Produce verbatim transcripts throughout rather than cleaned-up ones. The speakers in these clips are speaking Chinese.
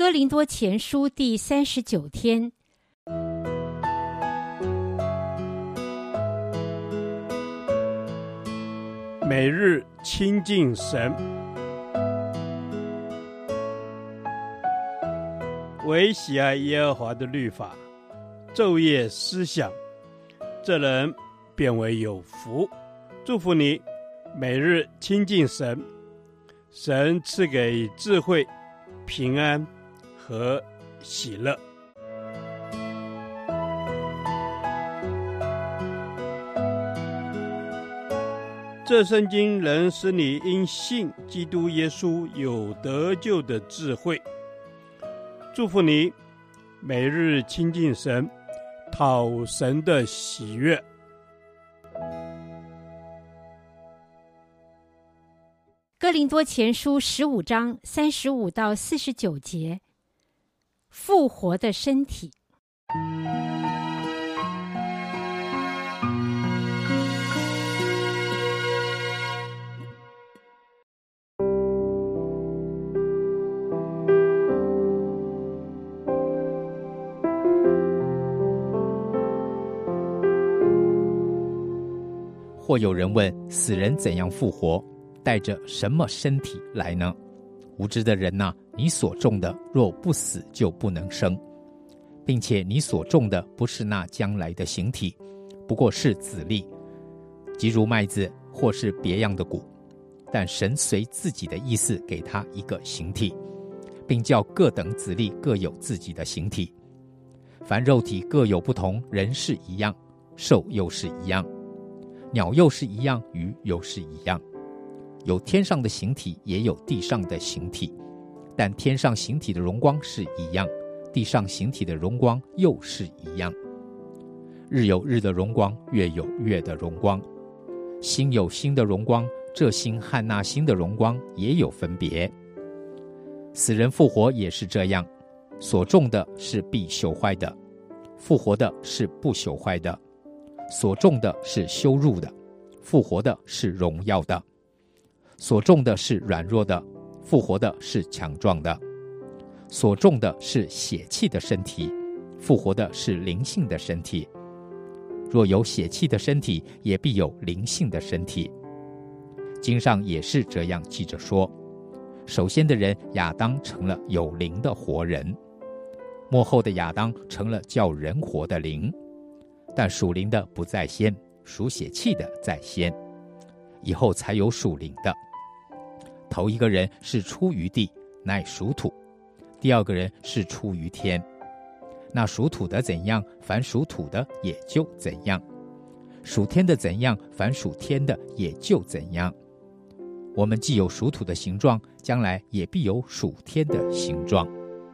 哥林多前书第三十九天， 每日亲近神，唯喜爱耶和华的律法，昼夜思想，这人便为有福。祝福你，每日亲近神，神赐给智慧、平安和喜乐。这圣经能使你因信基督耶稣有得救的智慧。祝福你，每日亲近神，讨神的喜悦。 哥林多前书十五章三十五到四十九节，复活的身体。 或有人问，死人怎样复活？带着什么身体来呢？无知的人啊，你所种的若不死就不能生，并且你所种的不是那将来的形体，不过是子粒，即如麦子或是别样的谷。但神随自己的意思给他一个形体，并叫各等子粒各有自己的形体。凡肉体各有不同，人是一样，兽又是一样，鸟又是一样，鱼又是一样。有天上的形体，也有地上的形体，但天上形体的荣光是一样，地上形体的荣光又是一样。日有日的荣光，月有月的荣光，星有星的荣光，这星和那星的荣光也有分别。死人复活也是这样，所种的是必朽坏的，复活的是不朽坏的；所种的是羞辱的，复活的是荣耀的；所种的是软弱的，复活的是强壮的；所种的是血气的身体，复活的是灵性的身体。若有血气的身体，也必有灵性的身体。经上也是这样记着说，首先的人亚当成了有灵的活人，末后的亚当成了叫人活的灵。但属灵的不在先，属血气的在先，以后才有属灵的。头一个人是出于地，乃属土；第二个人是出于天。那属土的怎样，凡属土的也就怎样；属天的怎样，凡属天的也就怎样。我们既有属土的形状，将来也必有属天的形状。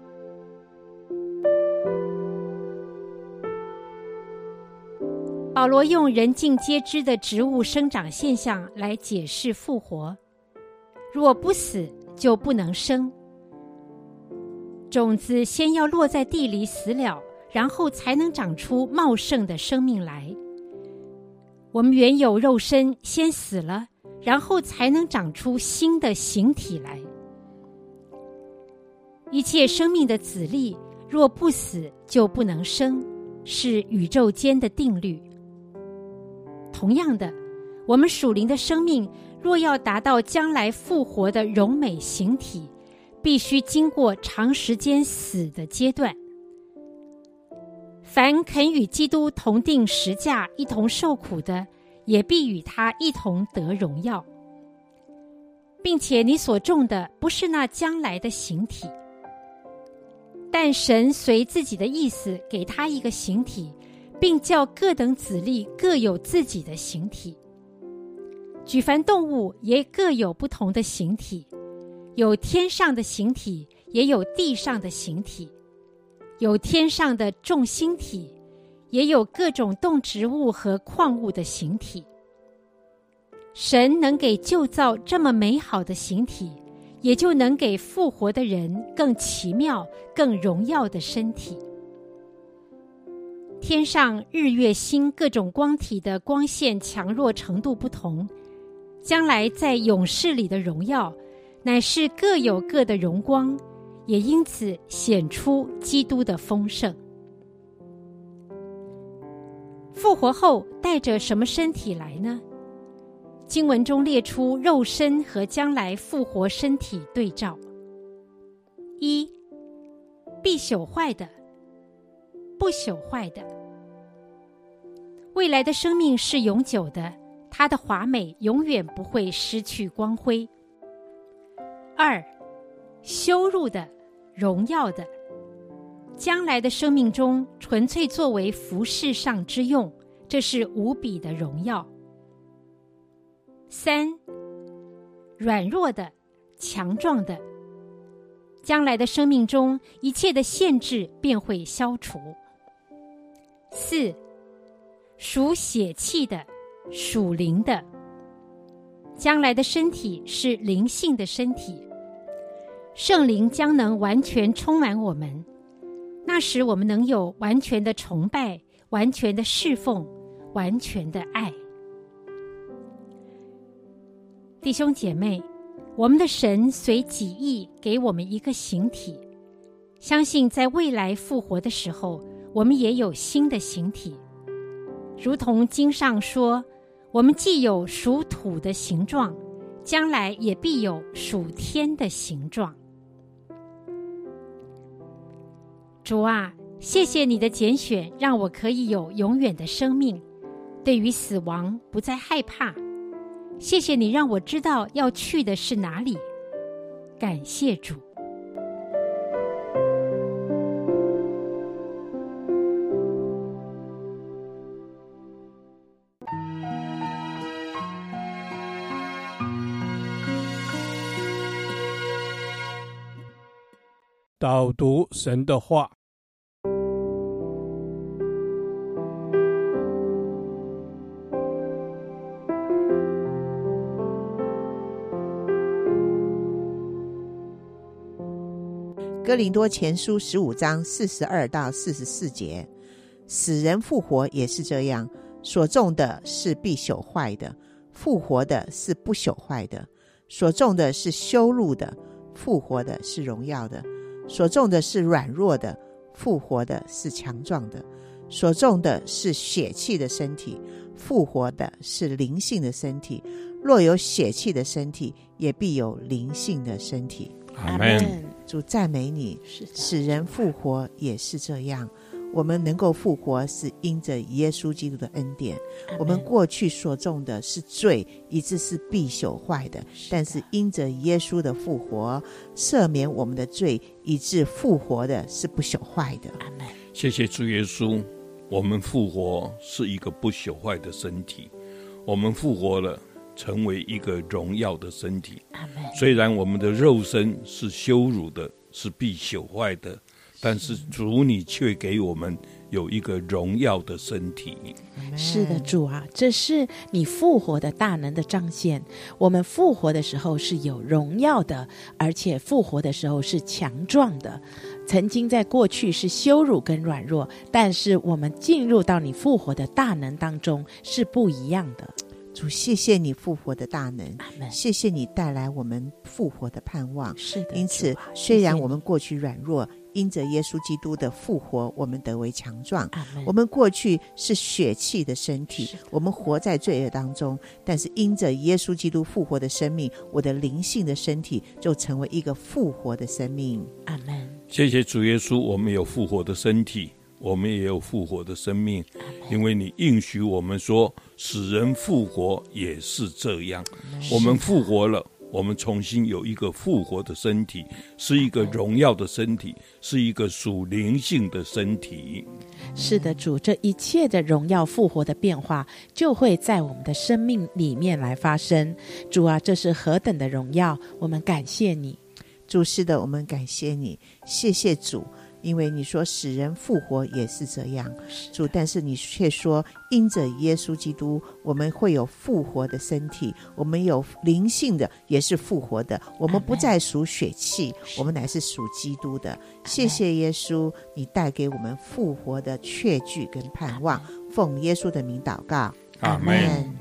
保罗用人尽皆知的植物生长现象来解释复活。若不死，就不能生。种子先要落在地里死了，然后才能长出茂盛的生命来。我们原有肉身先死了，然后才能长出新的形体来。一切生命的子粒，若不死就不能生，是宇宙间的定律。同样的，我们属灵的生命若要达到将来复活的荣美形体，必须经过长时间死的阶段。凡肯与基督同定十架一同受苦的，也必与他一同得荣耀。并且你所种的不是那将来的形体，但神随自己的意思给他一个形体，并叫各等子粒各有自己的形体。举凡动物也各有不同的形体，有天上的形体，也有地上的形体，有天上的众星体，也有各种动植物和矿物的形体。神能给旧造这么美好的形体，也就能给复活的人更奇妙、更荣耀的身体。天上日月星各种光体的光线强弱程度不同，将来在永世里的荣耀，乃是各有各的荣光， 也因此显出基督的丰盛。复活后带着什么身体来呢？经文中列出肉身和将来复活身体对照。一、必朽坏的，不朽坏的。未来的生命是永久的，它的华美永远不会失去光辉。二、羞辱的，荣耀的。将来的生命中纯粹作为服事上之用，这是无比的荣耀。三、软弱的，强壮的。将来的生命中一切的限制便会消除。四、属血气的，属灵的。将来的身体是灵性的身体，圣灵将能完全充满我们，那时我们能有完全的崇拜，完全的侍奉，完全的爱。弟兄姐妹，我们的神随己意给我们一个形体，相信在未来复活的时候，我们也有新的形体。如同经上说，我们既有属土的形状，将来也必有属天的形状。主啊，谢谢你的拣选，让我可以有永远的生命，对于死亡不再害怕。谢谢你让我知道要去的是哪里。感谢主。 导读神的话。 哥林多前书十五章四十二到四十四节，死人复活也是这样，所种的是必朽坏的，复活的是不朽坏的；所种的是羞辱的，复活的是荣耀的；所种的是软弱的，复活的是强壮的；所种的是血气的身体，复活的是灵性的身体。若有血气的身体，也必有灵性的身体。 阿们。 主赞美你，使人复活也是这样。我们能够复活是因着耶稣基督的恩典。我们过去所种的是罪，以致是必朽坏的，但是因着耶稣的复活，赦免我们的罪，以致复活的是不朽坏的。 谢谢主耶稣，我们复活是一个不朽坏的身体，我们复活了，成为一个荣耀的身体。虽然我们的肉身是羞辱的，是必朽坏的，但是主你却给我们有一个荣耀的身体。 是的，主啊，这是你复活的大能的彰显。我们复活的时候是有荣耀的，而且复活的时候是强壮的。曾经在过去是羞辱跟软弱，但是我们进入到你复活的大能当中是不一样的。 主，谢谢你复活的大能，谢谢你带来我们复活的盼望。 是的， 因此虽然我们过去软弱，因着耶稣基督的复活，我们得为强壮。我们过去是血气的身体，我们活在罪恶当中，但是因着耶稣基督复活的生命，我的灵性的身体就成为一个复活的生命。 阿们。 谢谢主耶稣，我们有复活的身体，我们也有复活的生命，因为你应许我们说，使人复活也是这样。我们复活了，我们重新有一个复活的身体，是一个荣耀的身体，是一个属灵性的身体。 是的，主，这一切的荣耀复活的变化就会在我们的生命里面来发生。主啊，这是何等的荣耀，我们感谢你。 主，是的，我们感谢你，谢谢主，因为你说使人复活也是这样，主，但是你却说因着耶稣基督，我们会有复活的身体，我们有灵性的也是复活的，我们不再属血气，我们乃是属基督的。谢谢耶稣，你带给我们复活的确据跟盼望，奉耶稣的名祷告， 阿们。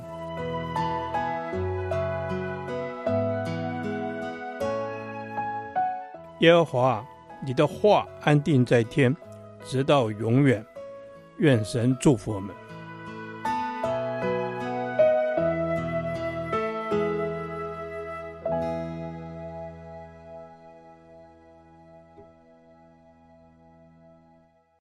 耶和华， 你的话安定在天，直到永远。愿神祝福我们。